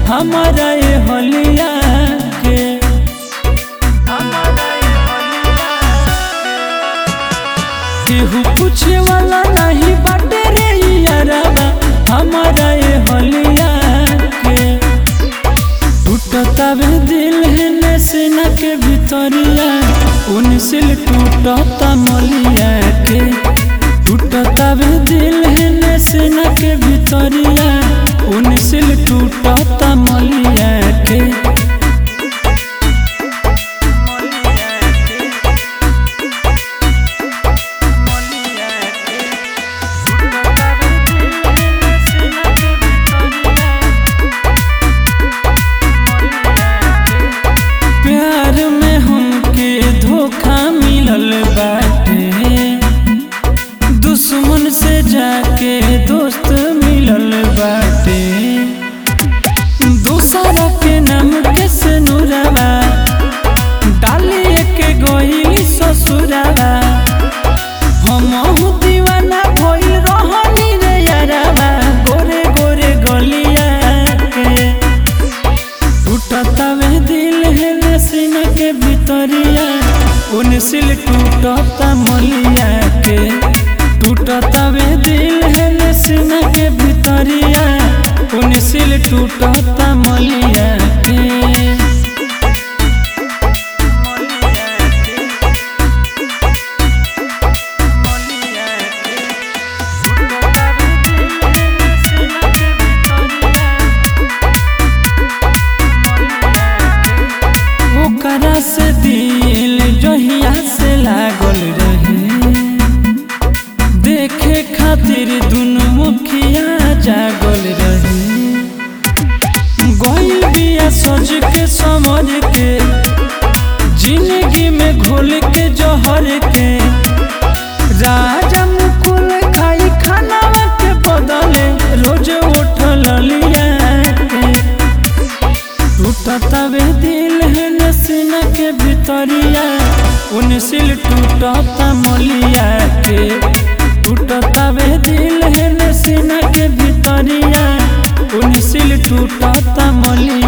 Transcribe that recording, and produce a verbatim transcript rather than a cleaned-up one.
हमारा ये हलिया के। केहू पूछे वाला नहीं बाटे रे यारबा हमारा ये हलिया के। टूटता वे दिल है नैना के भितरिया उनसिल टूटता मलिया के। टूटता वे दिल है नैना के भितरिया उनसिल टूटता मलिया के। प्यार में हमके धोखा मिलल बाटे दुश्मन से जाके दोस्त मिलल बाटे। दूसरा के नाम के सनुरवा डालिए के गइली ससुरवा। हमहु दीवाना भइल रहनी रे यारबा गोरे गोरे गलिया के। टूटता वे दिल है नैना के भितरिया उनसिल टूटता मलिया के। टूटता वे दिल है नैना के भितरिया उनसिल टूटता मलिया के। ओकरा से दिल जहिया से लागल रहे देखे खातिर दुनु मुखिया जागल रहे। गइल बिया सज के समझ के जिंदगी में घोल के जहर के। राजा मुकुल खाई खाना के बदले रोज उठल लिया के। टूटता वे दिल है नैना के भितरिया उनसिल टूटता मलिया के। टूटता वे दिल है नैना के भितरिया उनसिल टूटता मलिया।